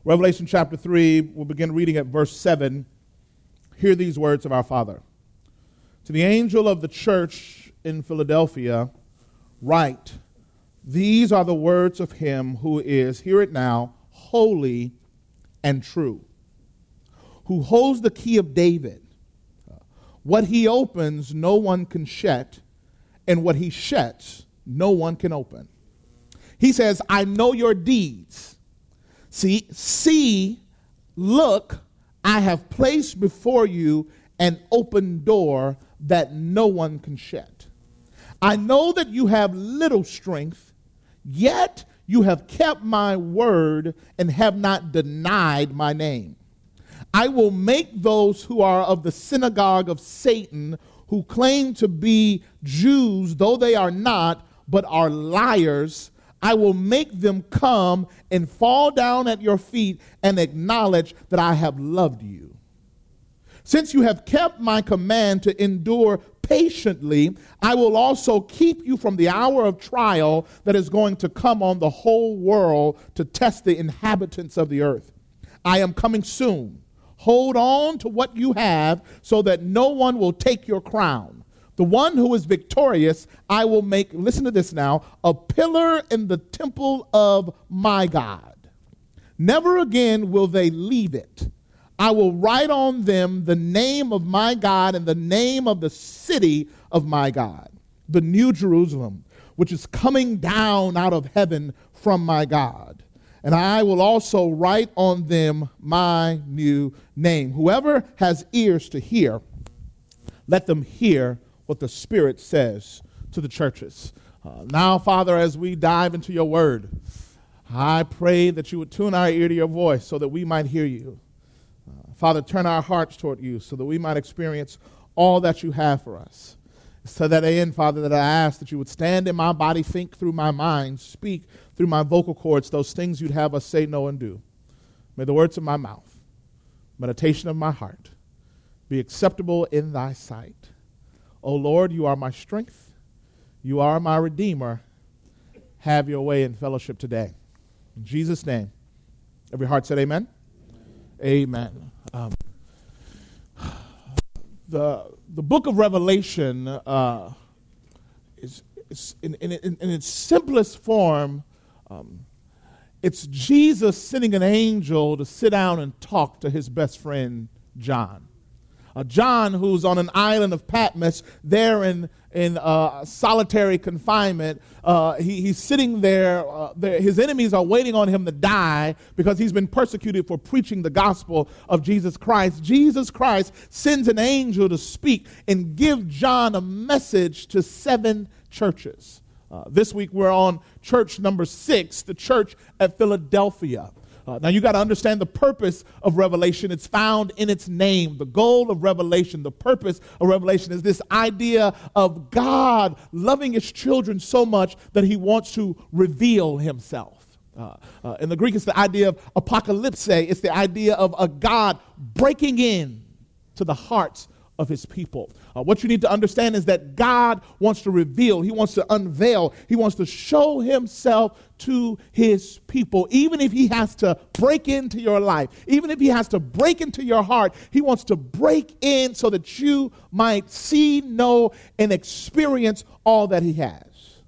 Revelation chapter 3, we'll begin reading at verse 7. Hear these words of our Father. To the angel of the church in Philadelphia, write, these are the words of him who is, hear it now, holy and true, who holds the key of David. What he opens, no one can shut, and what he shuts, no one can open. He says, I know your deeds. See, look, I have placed before you an open door that no one can shut. I know that you have little strength, yet you have kept my word and have not denied my name. I will make those who are of the synagogue of Satan, who claim to be Jews, though they are not, but are liars, I will make them come and fall down at your feet and acknowledge that I have loved you. Since you have kept my command to endure patiently, I will also keep you from the hour of trial that is going to come on the whole world to test the inhabitants of the earth. I am coming soon. Hold on to what you have so that no one will take your crown. The one who is victorious, I will make, listen to this now, a pillar in the temple of my God. Never again will they leave it. I will write on them the name of my God and the name of the city of my God, the New Jerusalem, which is coming down out of heaven from my God. And I will also write on them my new name. Whoever has ears to hear, let them hear what the Spirit says to the churches. Now, Father, as we dive into your word, I pray that you would tune our ear to your voice so that we might hear you. Father, turn our hearts toward you so that we might experience all that you have for us. It's to that end, Father, that I ask that you would stand in my body, think through my mind, speak through my vocal cords, those things you'd have us say, know, and do. May the words of my mouth, meditation of my heart, be acceptable in thy sight. O Lord, you are my strength. You are my Redeemer. Have your way in fellowship today. In Jesus' name. Every heart said amen? Amen. The book of Revelation is in its simplest form, it's Jesus sending an angel to sit down and talk to his best friend, John. John, who's on an island of Patmos, there in solitary confinement, he's sitting there. His enemies are waiting on him to die because he's been persecuted for preaching the gospel of Jesus Christ. Jesus Christ sends an angel to speak and give John a message to 7 churches. This week we're on church number 6, the church at Philadelphia. Now, you got to understand the purpose of Revelation. It's found in its name. The goal of Revelation, the purpose of Revelation is this idea of God loving his children so much that he wants to reveal himself. In the Greek, it's the idea of apocalypse. It's the idea of a God breaking in to the hearts of his people. What you need to understand is that God wants to reveal, he wants to unveil, he wants to show himself to his people. Even if he has to break into your life, even if he has to break into your heart, he wants to break in so that you might see, know, and experience all that he has.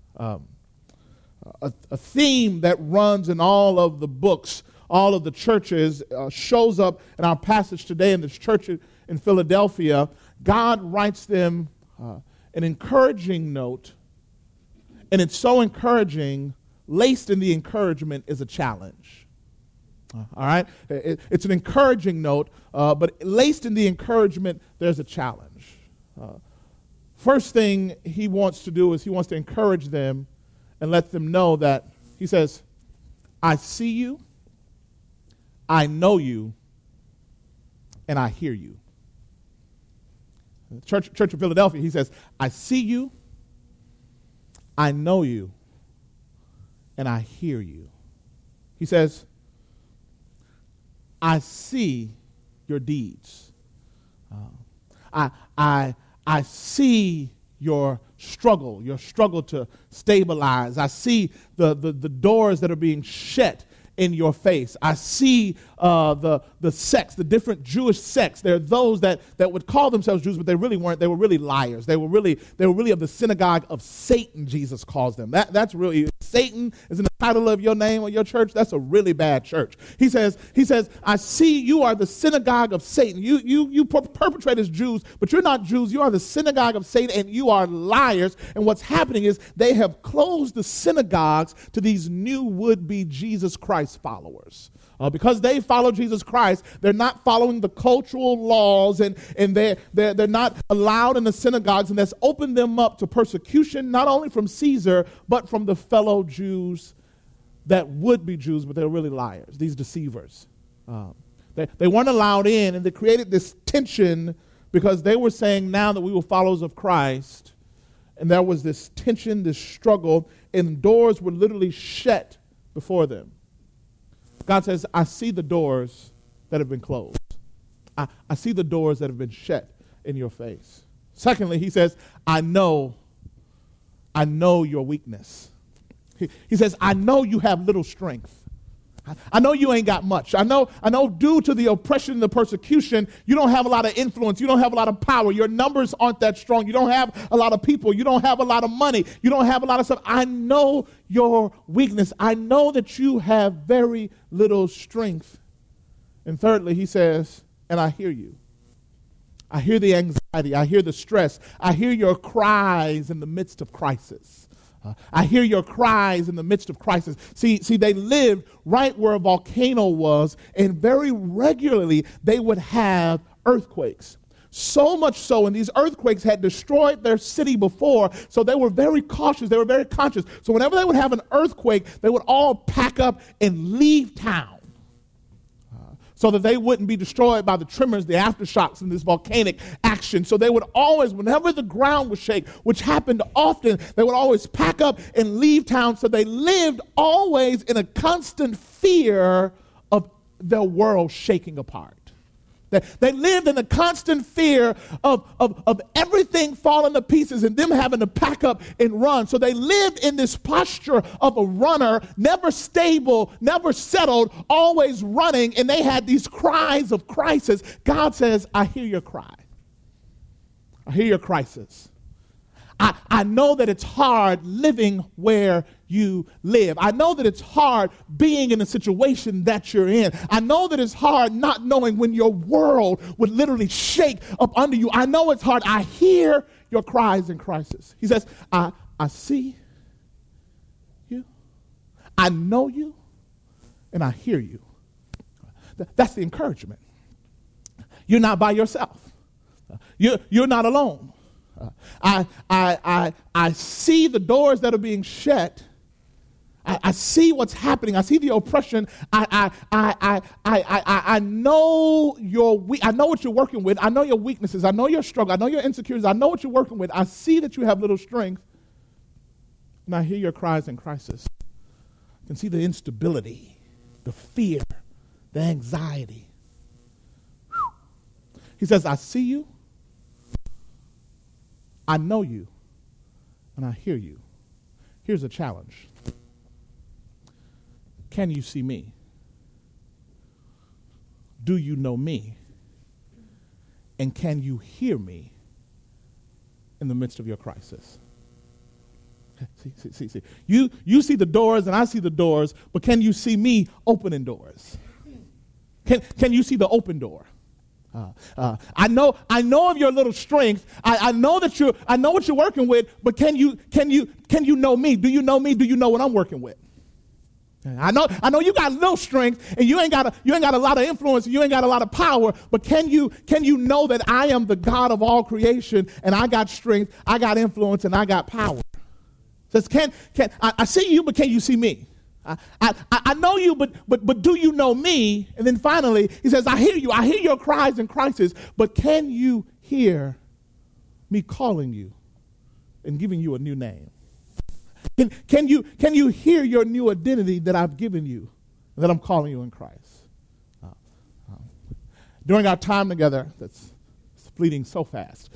A theme that runs in all of the books, all of the churches, shows up in our passage today in this church in Philadelphia. God writes them an encouraging note, and it's so encouraging, laced in the encouragement is a challenge. All right? It's an encouraging note, but laced in the encouragement, there's a challenge. First thing he wants to do is he wants to encourage them and let them know that, he says, I see you, I know you, and I hear you. Church of Philadelphia, he says, I see you, I know you, and I hear you. He says, I see your deeds. I see your struggle to stabilize. I see the doors that are being shut in your face. I see the sects, the different Jewish sects. There are those that would call themselves Jews, but they really weren't. They were really liars. They were really of the synagogue of Satan, Jesus calls them. That's really, Satan is in the title of your name or your church. That's a really bad church. He says, I see you are the synagogue of Satan. You perpetrate as Jews, but you're not Jews. You are the synagogue of Satan, and you are liars. And what's happening is they have closed the synagogues to these new would-be Jesus Christ followers. Because they follow Jesus Christ, they're not following the cultural laws, and they're not allowed in the synagogues, and that's opened them up to persecution, not only from Caesar, but from the fellow Jews that would be Jews, but they're really liars, these deceivers. They weren't allowed in, and they created this tension because they were saying now that we were followers of Christ, and there was this tension, this struggle, and doors were literally shut before them. God says, I see the doors that have been closed. I see the doors that have been shut in your face. Secondly, he says, I know your weakness. He says, I know you have little strength. I know you ain't got much. I know due to the oppression and the persecution, you don't have a lot of influence. You don't have a lot of power. Your numbers aren't that strong. You don't have a lot of people. You don't have a lot of money. You don't have a lot of stuff. I know your weakness. I know that you have very little strength. And thirdly, he says, and I hear you. I hear the anxiety. I hear the stress. I hear your cries in the midst of crisis. I hear your cries in the midst of crisis. See, they lived right where a volcano was, and very regularly they would have earthquakes. So much so, and these earthquakes had destroyed their city before, so they were very cautious. They were very conscious. So whenever they would have an earthquake, they would all pack up and leave town, so that they wouldn't be destroyed by the tremors, the aftershocks, and this volcanic action. So they would always, whenever the ground would shake, which happened often, they would always pack up and leave town. So they lived always in a constant fear of their world shaking apart. They lived in a constant fear of everything falling to pieces and them having to pack up and run. So they lived in this posture of a runner, never stable, never settled, always running, and they had these cries of crisis. God says, I hear your cry. I hear your crisis. I know that it's hard living where you live. I know that it's hard being in a situation that you're in. I know that it's hard not knowing when your world would literally shake up under you. I know it's hard. I hear your cries and crisis. He says, I see you. I know you. And I hear you. That's the encouragement. You're not by yourself. You're not alone. I see the doors that are being shut. I see what's happening. I see the oppression. I know I know what you're working with. I know your weaknesses. I know your struggle. I know your insecurities. I know what you're working with. I see that you have little strength. And I hear your cries and crisis. I can see the instability, the fear, the anxiety. He says, I see you. I know you, and I hear you. Here's a challenge. Can you see me? Do you know me? And can you hear me in the midst of your crisis? See. You see the doors, and I see the doors, but can you see me opening doors? Can you see the open door? I know of your little strength. I know what you're working with, but can you know me? Do you know me? Do you know what I'm working with? I know you got little strength and you ain't got a lot of influence, you ain't got a lot of power, but can you know that I am the God of all creation and I got strength, I got influence, and I got power? Says, I see you, but can you see me? I know you, but do you know me? And then finally, he says, I hear you. I hear your cries and crisis, but can you hear me calling you and giving you a new name? Can you hear your new identity that I've given you, that I'm calling you in Christ? During our time together, that's fleeting so fast,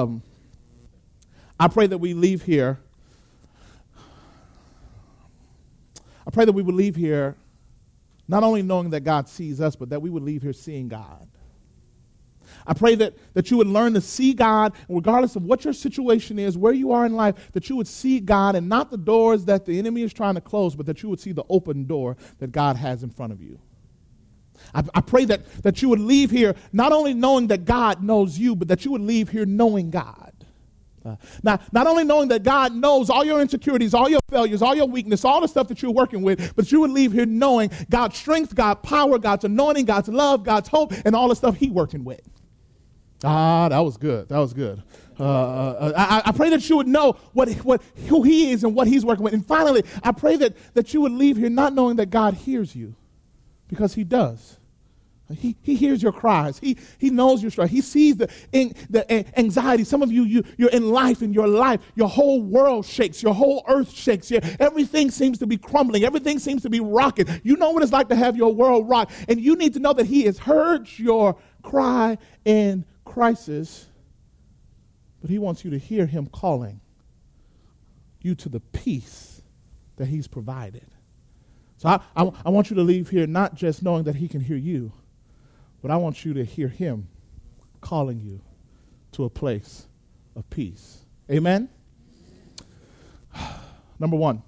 I pray that we leave here. I pray that we will leave here not only knowing that God sees us, but that we would leave here seeing God. I pray that you would learn to see God, regardless of what your situation is, where you are in life, that you would see God and not the doors that the enemy is trying to close, but that you would see the open door that God has in front of you. I pray that you would leave here not only knowing that God knows you, but that you would leave here knowing God. Not only knowing that God knows all your insecurities, all your failures, all your weakness, all the stuff that you're working with, but you would leave here knowing God's strength, God's power, God's anointing, God's love, God's hope, and all the stuff He's working with. That was good. That was good. I pray that you would know who He is and what He's working with. And finally, I pray that you would leave here not knowing that God hears you, because He does. He hears your cries. He knows your struggle. He sees the anxiety. Some of you're in life, and your whole world shakes. Your whole earth shakes. Everything seems to be crumbling. Everything seems to be rocking. You know what it's like to have your world rock. And you need to know that He has heard your cry in crisis, but He wants you to hear Him calling you to the peace that He's provided. So I want you to leave here not just knowing that He can hear you, but I want you to hear Him calling you to a place of peace. Amen? Number one,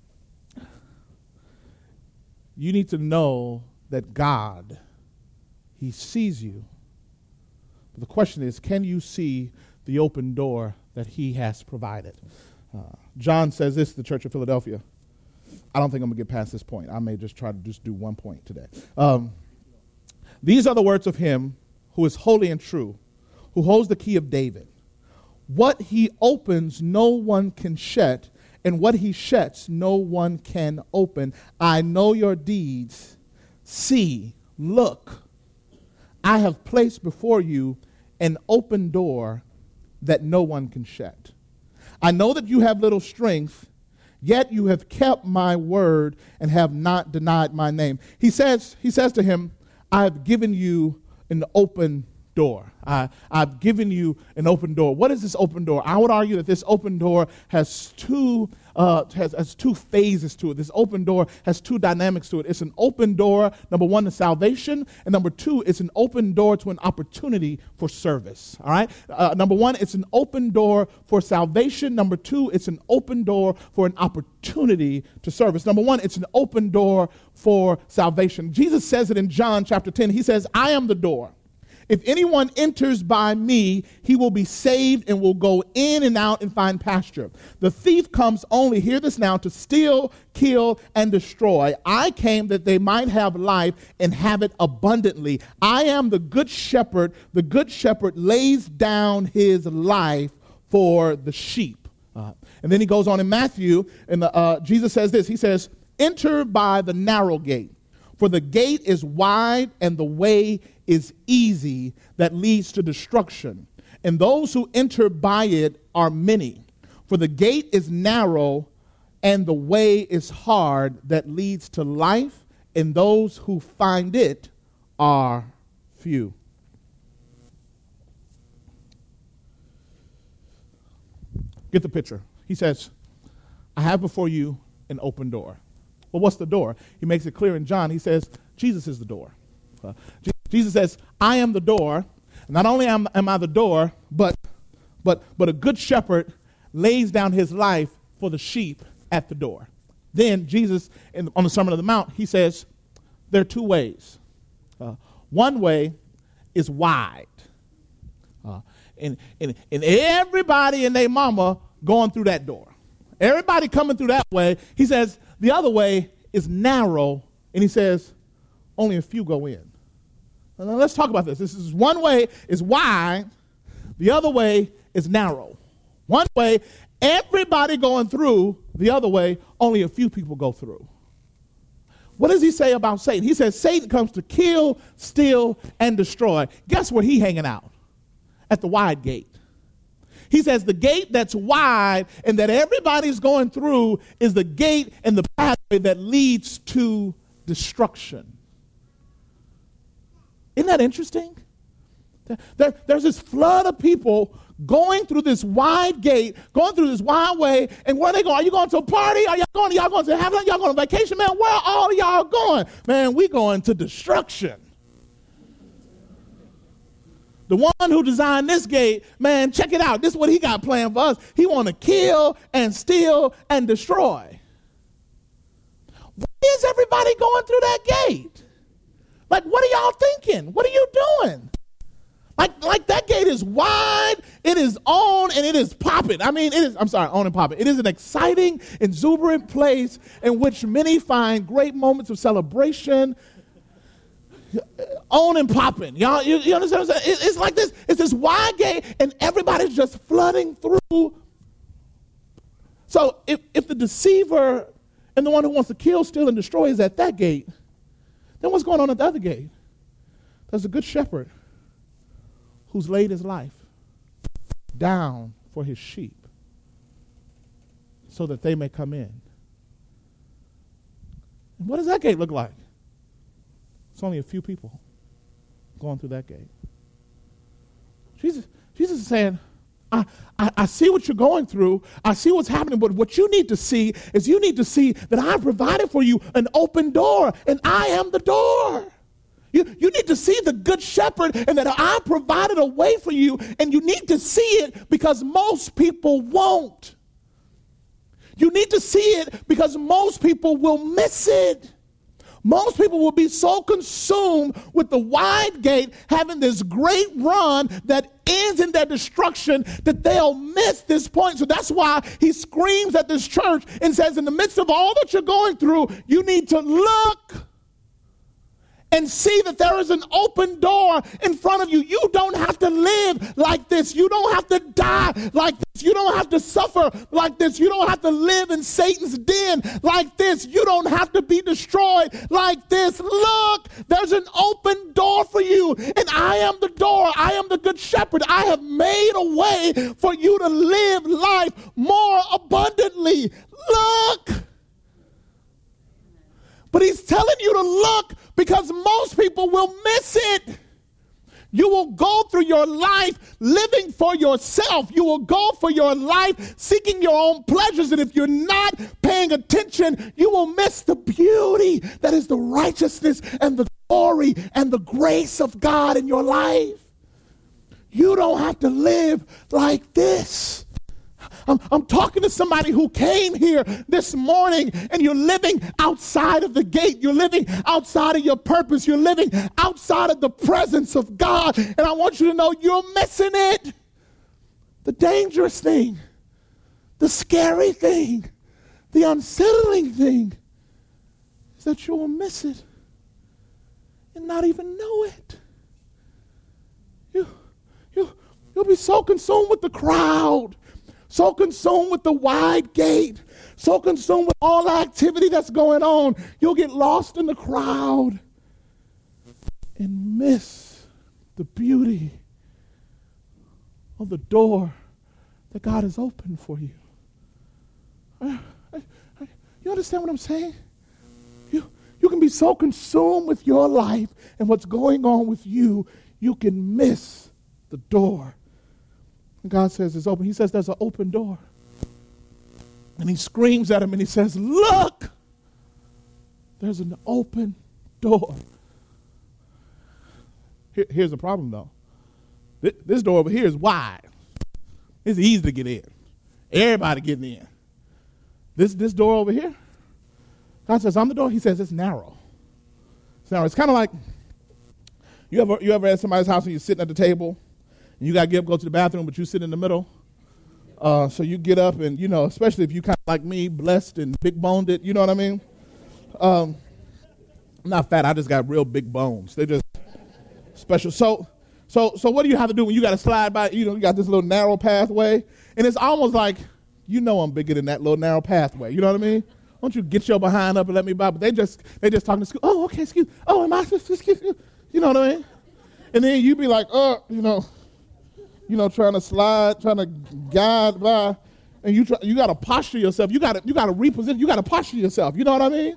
you need to know that God, He sees you. But the question is, can you see the open door that He has provided? John says this to the Church of Philadelphia. I don't think I'm going to get past this point. I may just try to do one point today. These are the words of Him who is holy and true, who holds the key of David. What He opens, no one can shut, and what He shuts, no one can open. I know your deeds. See, look, I have placed before you an open door that no one can shut. I know that you have little strength, yet you have kept my word and have not denied my name. He says to him, I have given you an open door. I've given you an open door. What is this open door? I would argue that this open door has two phases to it. This open door has two dynamics to it. It's an open door, number one, to salvation, and number two, it's an open door to an opportunity for service. All right? Number one, it's an open door for salvation. Number two, it's an open door for an opportunity to service. Number one, it's an open door for salvation. Jesus says it in John chapter 10. He says, I am the door. If anyone enters by me, he will be saved and will go in and out and find pasture. The thief comes only, hear this now, to steal, kill, and destroy. I came that they might have life and have it abundantly. I am the good shepherd. The good shepherd lays down his life for the sheep. And then he goes on in Matthew, and Jesus says this. He says, enter by the narrow gate. For the gate is wide and the way is easy that leads to destruction. And those who enter by it are many. For the gate is narrow and the way is hard that leads to life, and those who find it are few. Get the picture. He says, I have before you an open door. Well, what's the door? He makes it clear in John. He says, Jesus is the door. Jesus says, I am the door. Not only am I the door, but a good shepherd lays down his life for the sheep at the door. Then Jesus, on the Sermon on the Mount, he says, there are two ways. One way is wide. And everybody and their mama going through that door. Everybody coming through that way. He says, the other way is narrow, and he says, only a few go in. Now let's talk about this. This is one way is wide, the other way is narrow. One way, everybody going through, the other way, only a few people go through. What does he say about Satan? He says Satan comes to kill, steal, and destroy. Guess where he hanging out? At the wide gate. He says the gate that's wide and that everybody's going through is the gate and the pathway that leads to destruction. Isn't that interesting? There's this flood of people going through this wide gate, going through this wide way, and where are they going? Are you going to a party? Are y'all going to heaven? Y'all going on vacation? Man, where are all y'all going? Man, we going to destruction. The one who designed this gate, man, check it out. This is what he got planned for us. He want to kill and steal and destroy. Why is everybody going through that gate? Like, what are y'all thinking? What are you doing? Like that gate is wide, it is on, and it is popping. I mean, on and popping. It is an exciting, exuberant place in which many find great moments of celebration. On and popping. Y'all, you understand what I'm saying? It's like this. It's this wide gate, and everybody's just flooding through. So if the deceiver and the one who wants to kill, steal, and destroy is at that gate, then what's going on at the other gate? There's a good shepherd who's laid his life down for his sheep so that they may come in. And what does that gate look like? It's only a few people going through that gate. Jesus is saying, I see what you're going through. I see what's happening, but what you need to see is you need to see that I provided for you an open door, and I am the door. You need to see the good shepherd and that I provided a way for you, and you need to see it because most people won't. You need to see it because most people will miss it. Most people will be so consumed with the wide gate, having this great run that ends in their destruction, that they'll miss this point. So that's why he screams at this church and says, in the midst of all that you're going through, you need to look and see that there is an open door in front of you. You don't have to live like this. You don't have to die like this. You don't have to suffer like this. You don't have to live in Satan's den like this. You don't have to be destroyed like this. Look, there's an open door for you, and I am the door. I am the good shepherd. I have made a way for you to live life more abundantly. Look. But he's telling you to look because most people will miss it. You will go through your life living for yourself. You will go for your life seeking your own pleasures. And if you're not paying attention, you will miss the beauty that is the righteousness and the glory and the grace of God in your life. You don't have to live like this. I'm talking to somebody who came here this morning and you're living outside of the gate. You're living outside of your purpose. You're living outside of the presence of God. And I want you to know you're missing it. The dangerous thing, the scary thing, the unsettling thing is that you will miss it and not even know it. You'll be so consumed with the crowd, so consumed with the wide gate, so consumed with all the activity that's going on, you'll get lost in the crowd and miss the beauty of the door that God has opened for you. You understand what I'm saying? You can be so consumed with your life and what's going on with you, you can miss the door. And God says it's open. He says there's an open door. And he screams at him and he says, look, there's an open door. Here's the problem, though. This door over here is wide. It's easy to get in. Everybody getting in. This door over here, God says, I'm the door. He says it's narrow. It's narrow. It's kind of like you ever at somebody's house and you're sitting at the table and you got to get up, go to the bathroom, but you sit in the middle. So you get up and, especially if you kind of like me, blessed and big-boned it, you know what I mean? I'm not fat. I just got real big bones. They're just special. So what do you have to do when you got to slide by? You got this little narrow pathway, and it's almost like, I'm bigger than that little narrow pathway. You know what I mean? Why don't you get your behind up and let me by? But they just talking to school. Oh, okay, excuse. Oh, am I? Excuse you. You know what I mean? And then you be like, trying to slide, trying to guide by, and you got to posture yourself. You got to reposition. You got to posture yourself. You know what I mean?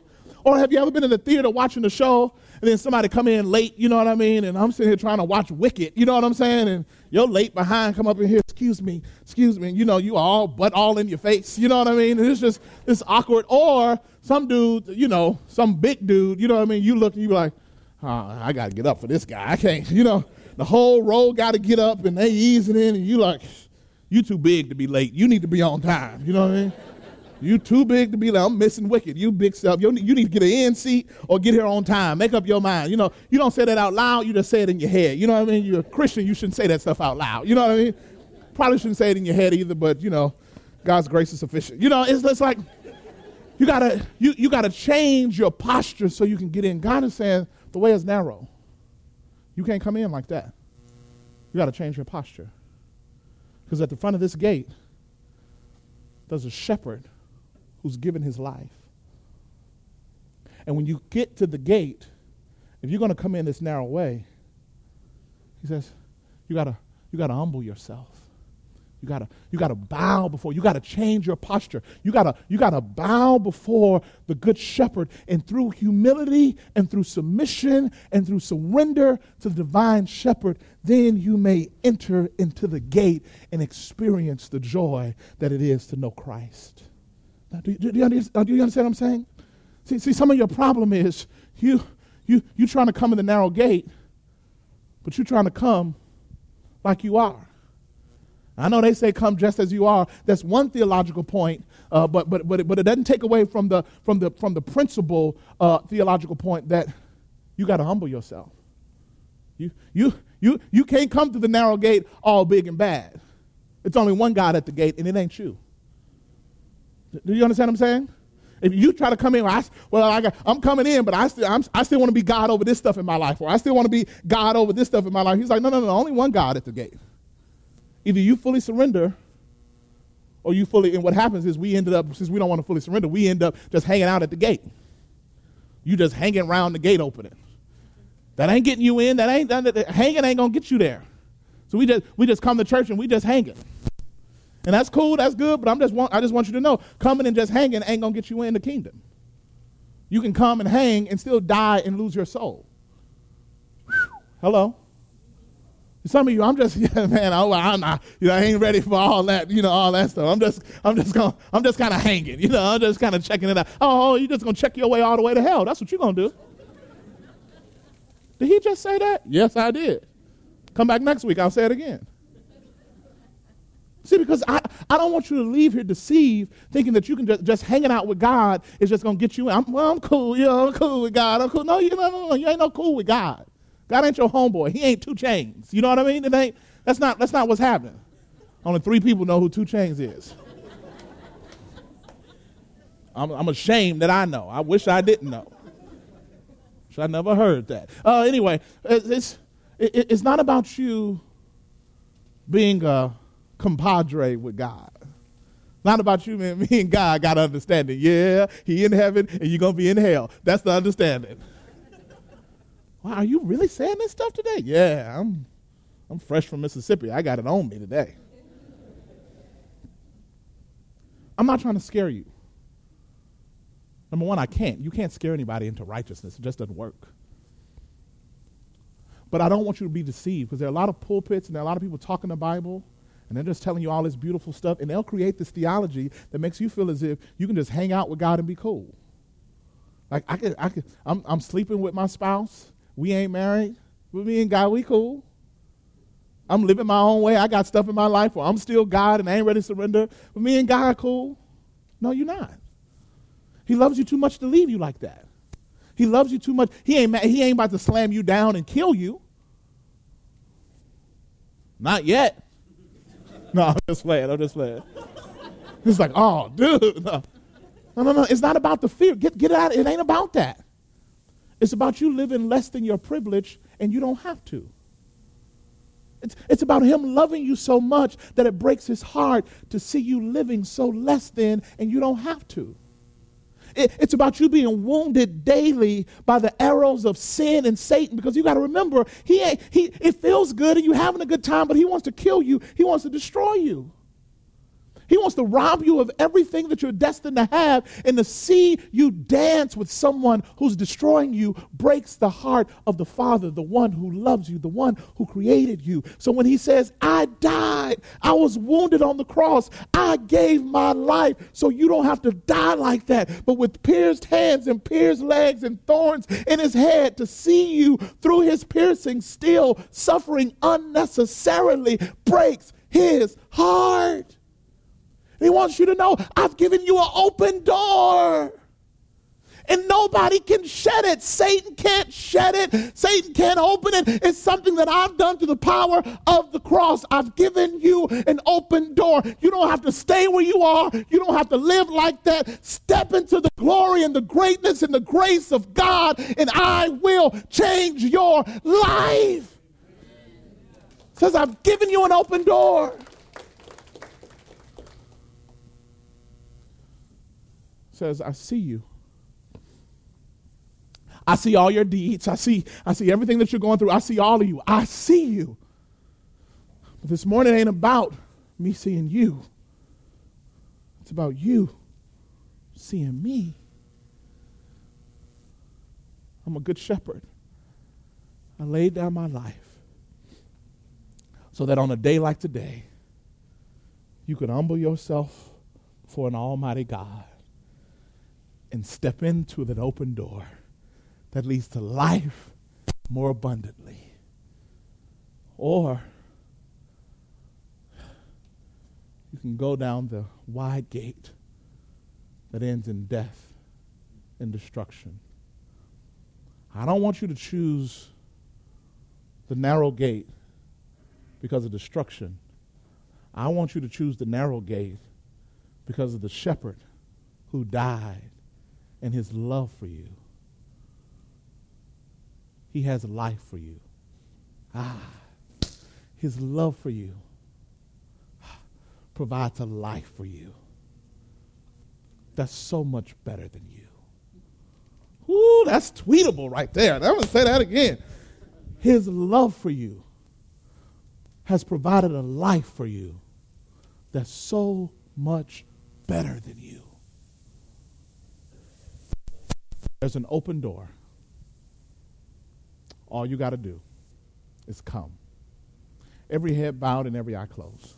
Or have you ever been in the theater watching the show and then somebody come in late, you know what I mean? And I'm sitting here trying to watch Wicked, you know what I'm saying? And you're late behind, come up in here, excuse me. And you know, you are all in your face, you know what I mean? And it's awkward. Or some dude, you know, some big dude, you know what I mean? You look and you like, oh, I got to get up for this guy. I can't, you know, the whole row got to get up and they easing in and you like, you too big to be late. You need to be on time, you know what I mean? You too big to be like, I'm missing Wicked. You big self. You need to get an in seat or get here on time. Make up your mind. You know, you don't say that out loud. You just say it in your head. You know what I mean? You're a Christian. You shouldn't say that stuff out loud. You know what I mean? Probably shouldn't say it in your head either, but, you know, God's grace is sufficient. You know, it's like you gotta change your posture so you can get in. God is saying the way is narrow. You can't come in like that. You got to change your posture. Because at the front of this gate, there's a shepherd who's given his life. And when you get to the gate, if you're going to come in this narrow way, he says, you got to humble yourself. You got to bow before. You got to change your posture. You got to bow before the good shepherd, and through humility and through submission and through surrender to the divine shepherd, then you may enter into the gate and experience the joy that it is to know Christ. Now, do you understand what I'm saying? See, some of your problem is you trying to come in the narrow gate, but you're trying to come like you are. I know they say come just as you are. That's one theological point, but it doesn't take away from the principal theological point that you got to humble yourself. You can't come through the narrow gate all big and bad. It's only one God at the gate, and it ain't you. Do you understand what I'm saying? If you try to come in, I'm coming in, but I still want to be God over this stuff in my life, or I still want to be God over this stuff in my life. He's like, no, only one God at the gate. Either you fully surrender, or you fully, and what happens is we ended up, since we don't want to fully surrender, we end up just hanging out at the gate. You just hanging around the gate opening. That ain't getting you in. Hanging ain't going to get you there. So we just come to church and we just hanging. And that's cool, that's good, but I just want you to know, coming and just hanging ain't going to get you in the kingdom. You can come and hang and still die and lose your soul. Hello? Some of you, I'm just I ain't ready for all that, all that stuff. I'm just kind of hanging, I'm just kind of checking it out. Oh, you're just going to check your way all the way to hell. That's what you're going to do. Did he just say that? Yes, I did. Come back next week, I'll say it again. See, because I don't want you to leave here deceived, thinking that you can just hanging out with God is just going to get you in. I'm cool. I'm cool with God. I'm cool. No, you ain't no cool with God. God ain't your homeboy. He ain't 2 Chainz. You know what I mean? That's not what's happening. Only 3 people know who 2 Chainz is. I'm ashamed that I know. I wish I didn't know. Wish I never heard that. Anyway, it's not about you being a compadre with God. Not about you, man. Me and God got understanding. Yeah, he in heaven and you're going to be in hell. That's the understanding. Wow, are you really saying this stuff today? Yeah, I'm fresh from Mississippi. I got it on me today. I'm not trying to scare you. Number one, I can't. You can't scare anybody into righteousness. It just doesn't work. But I don't want you to be deceived, because there are a lot of pulpits and there are a lot of people talking the Bible, and they're just telling you all this beautiful stuff, and they'll create this theology that makes you feel as if you can just hang out with God and be cool. Like I'm sleeping with my spouse. We ain't married. With me and God, we cool. I'm living my own way. I got stuff in my life where I'm still God and I ain't ready to surrender. With me and God, cool. No, you're not. He loves you too much to leave you like that. He loves you too much. He ain't about to slam you down and kill you. Not yet. No, I'm just playing. It's like, oh, dude. No. It's not about the fear. Get out. It ain't about that. It's about you living less than your privilege, and you don't have to. It's about him loving you so much that it breaks his heart to see you living so less than, and you don't have to. It's about you being wounded daily by the arrows of sin and Satan, because you got to remember, it feels good and you having a good time, but he wants to kill you. He wants to destroy you. He wants to rob you of everything that you're destined to have, and to see you dance with someone who's destroying you breaks the heart of the Father, the one who loves you, the one who created you. So when he says, I died, I was wounded on the cross, I gave my life so you don't have to die like that, but with pierced hands and pierced legs and thorns in his head, to see you through his piercing still suffering unnecessarily breaks his heart. He wants you to know, I've given you an open door. And nobody can shut it. Satan can't shut it. Satan can't open it. It's something that I've done through the power of the cross. I've given you an open door. You don't have to stay where you are. You don't have to live like that. Step into the glory and the greatness and the grace of God, and I will change your life. It says, I've given you an open door. Says, I see you. I see all your deeds. I see everything that you're going through. I see all of you. I see you. But this morning ain't about me seeing you. It's about you seeing me. I'm a good shepherd. I laid down my life so that on a day like today, you could humble yourself before an almighty God and step into that open door that leads to life more abundantly. Or you can go down the wide gate that ends in death and destruction. I don't want you to choose the narrow gate because of destruction. I want you to choose the narrow gate because of the shepherd who died and his love for you. He has life for you. His love for you provides a life for you that's so much better than you. Ooh, that's tweetable right there. I'm going to say that again. His love for you has provided a life for you that's so much better than you. There's an open door. All you got to do is come. Every head bowed and every eye closed.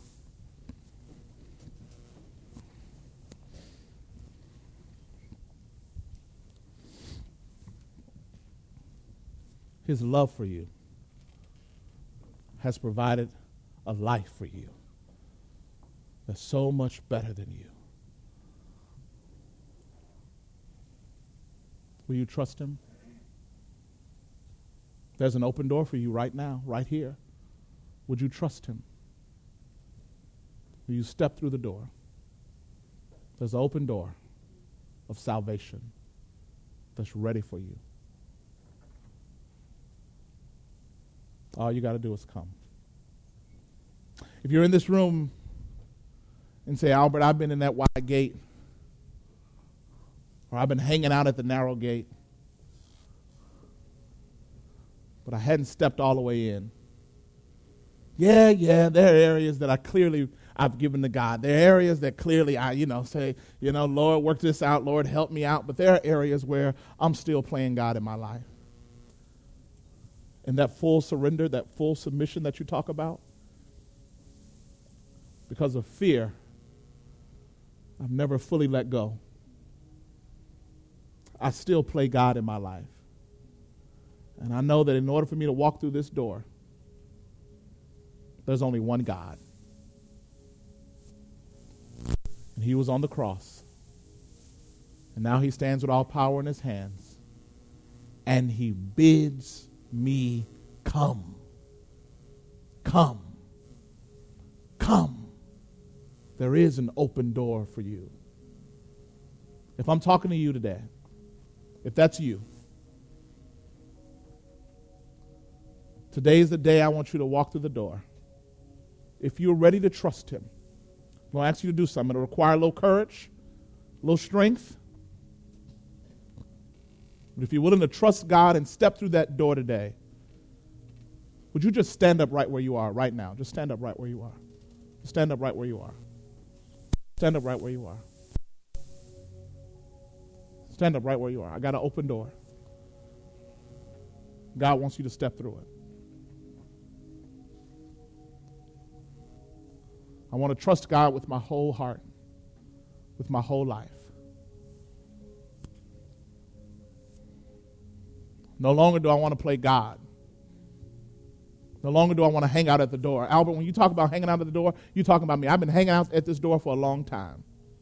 His love for you has provided a life for you that's so much better than you. Will you trust him? There's an open door for you right now, right here. Would you trust him? Will you step through the door? There's an open door of salvation that's ready for you. All you got to do is come. If you're in this room and say, Albert, I've been in that wide gate, or I've been hanging out at the narrow gate, but I hadn't stepped all the way in. Yeah, there are areas that I've given to God. There are areas that clearly I, say, Lord, work this out, Lord, help me out. But there are areas where I'm still playing God in my life. And that full surrender, that full submission that you talk about, because of fear, I've never fully let go. I still play God in my life. And I know that in order for me to walk through this door, there's only one God. And he was on the cross. And now he stands with all power in his hands. And he bids me come. Come. Come. There is an open door for you. If I'm talking to you today, if that's you, today is the day I want you to walk through the door. If you're ready to trust him, I'm going to ask you to do something. It'll require a little courage, a little strength. But if you're willing to trust God and step through that door today, would you just stand up right where you are right now? Just stand up right where you are. Stand up right where you are. Stand up right where you are. Stand up right where you are. I got an open door. God wants you to step through it. I want to trust God with my whole heart, with my whole life. No longer do I want to play God. No longer do I want to hang out at the door. Albert, when you talk about hanging out at the door, you're talking about me. I've been hanging out at this door for a long time.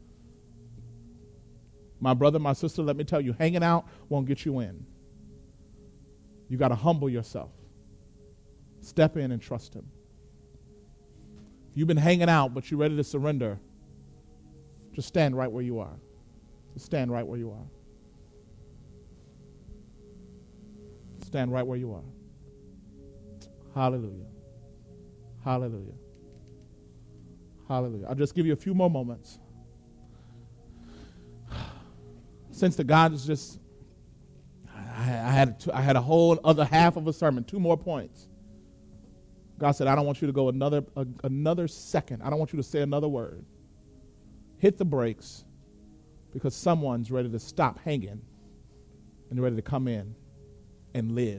My brother, my sister, let me tell you, hanging out won't get you in. You got to humble yourself. Step in and trust him. If you've been hanging out, but you're ready to surrender, just stand right where you are. Just stand right where you are. Stand right where you are. Hallelujah. Hallelujah. Hallelujah. I'll just give you a few more moments. Since the God is just, I had a whole other half of a sermon, 2 more points. God said, I don't want you to go another second. I don't want you to say another word. Hit the brakes, because someone's ready to stop hanging and ready to come in and live.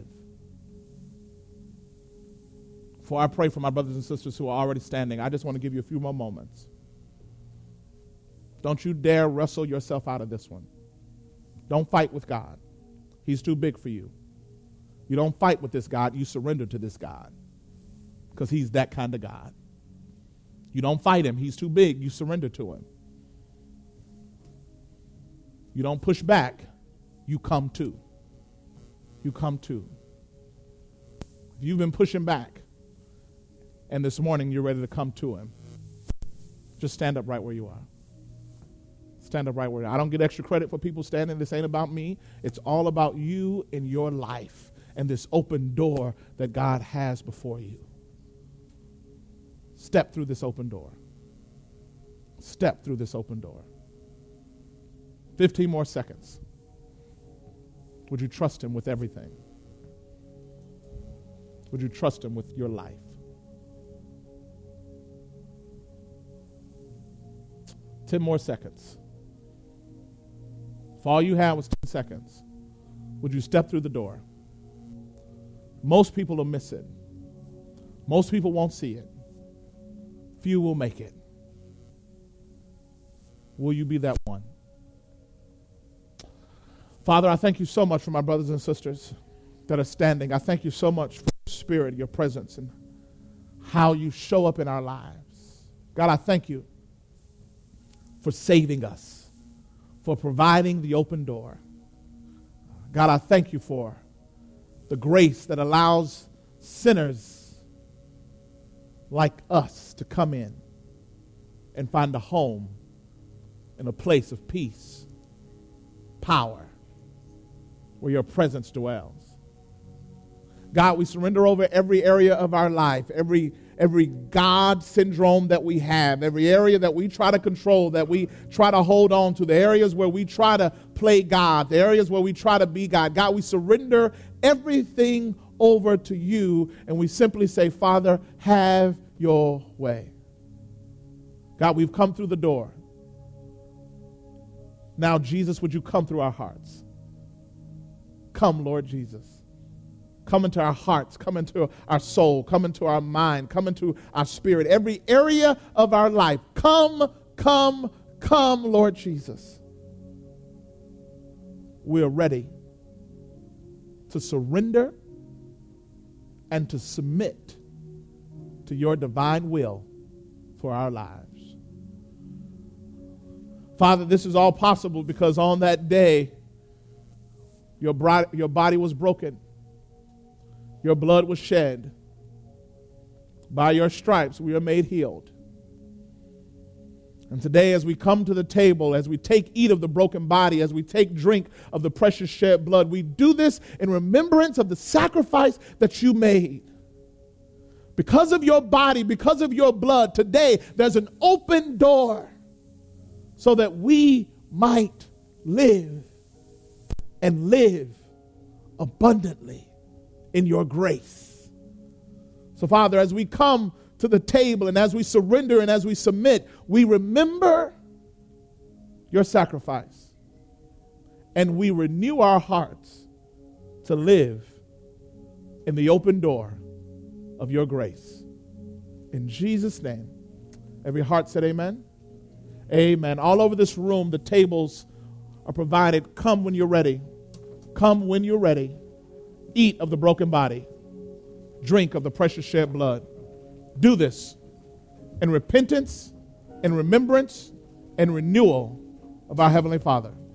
Before I pray for my brothers and sisters who are already standing, I just want to give you a few more moments. Don't you dare wrestle yourself out of this one. Don't fight with God. He's too big for you. You don't fight with this God. You surrender to this God, because he's that kind of God. You don't fight him. He's too big. You surrender to him. You don't push back. You come to. You come to. If you've been pushing back, and this morning you're ready to come to him, just stand up right where you are. Stand up right where you are. I don't get extra credit for people standing. This ain't about me. It's all about you and your life and this open door that God has before you. Step through this open door. Step through this open door. 15 more seconds. Would you trust him with everything? Would you trust him with your life? 10 more seconds. If all you had was 10 seconds, would you step through the door? Most people will miss it. Most people won't see it. Few will make it. Will you be that one? Father, I thank you so much for my brothers and sisters that are standing. I thank you so much for your spirit, your presence, and how you show up in our lives. God, I thank you for saving us, for providing the open door. God, I thank you for the grace that allows sinners like us to come in and find a home in a place of peace, power, where your presence dwells. God, we surrender over every area of our life, every God syndrome that we have, every area that we try to control, that we try to hold on to, the areas where we try to play God, the areas where we try to be God. God, we surrender everything over to you, and we simply say, Father, have your way. God, we've come through the door. Now, Jesus, would you come through our hearts? Come, Lord Jesus. Come into our hearts, come into our soul, come into our mind, come into our spirit, every area of our life. Come, come, come, Lord Jesus. We're ready to surrender and to submit to your divine will for our lives. Father, this is all possible because on that day, your body was broken. Your blood was shed. By your stripes, we are made healed. And today, as we come to the table, as we eat of the broken body, as we drink of the precious shed blood, we do this in remembrance of the sacrifice that you made. Because of your body, because of your blood, today there's an open door so that we might live and live abundantly in your grace. So, Father, as we come to the table and as we surrender and as we submit, we remember your sacrifice, and we renew our hearts to live in the open door of your grace. In Jesus' name, every heart said amen. Amen. All over this room, the tables are provided. Come when you're ready. Come when you're ready. Eat of the broken body. Drink of the precious shed blood. Do this in repentance, in remembrance, and renewal of our Heavenly Father.